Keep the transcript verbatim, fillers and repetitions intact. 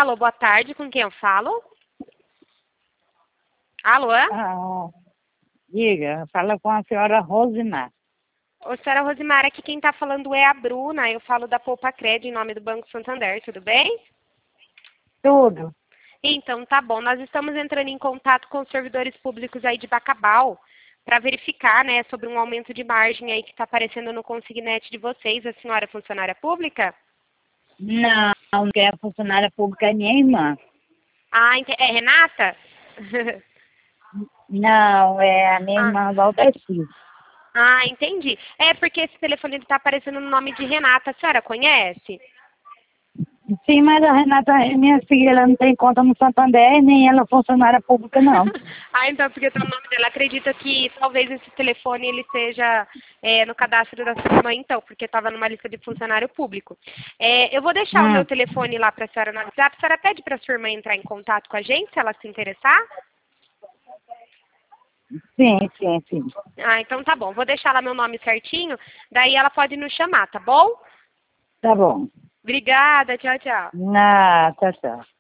Alô, boa tarde, com quem eu falo? Alô? Ah, diga, fala com a senhora Rosimar. Ô, senhora Rosimar, aqui quem está falando é a Bruna, eu falo da Poupa Cred em nome do Banco Santander, tudo bem? Tudo. Então, tá bom, nós estamos entrando em contato com os servidores públicos aí de Bacabal para verificar, né, sobre um aumento de margem aí que está aparecendo no consignet de vocês. A senhora é funcionária pública? Não, não é funcionária pública, é minha irmã. Ah, ente- é Renata? Não, é a minha ah. irmã Valdeci. ah, entendi. É porque esse telefone está aparecendo no nome de Renata. A senhora conhece? Sim, mas a Renata é minha filha, ela não tem conta no Santander, nem ela é funcionária pública, não. ah, então, porque tá o nome dela. Acredita que talvez esse telefone ele seja é, no cadastro da sua irmã, então, porque estava numa lista de funcionário público. É, eu vou deixar o Hum. meu telefone lá para a senhora no WhatsApp. A senhora pede para a sua irmã entrar em contato com a gente, se ela se interessar? Sim, sim, sim. Ah, então tá bom. Vou deixar lá meu nome certinho, daí ela pode nos chamar, tá bom? Tá bom. Obrigada, tchau, tchau. Na, tchau, tchau.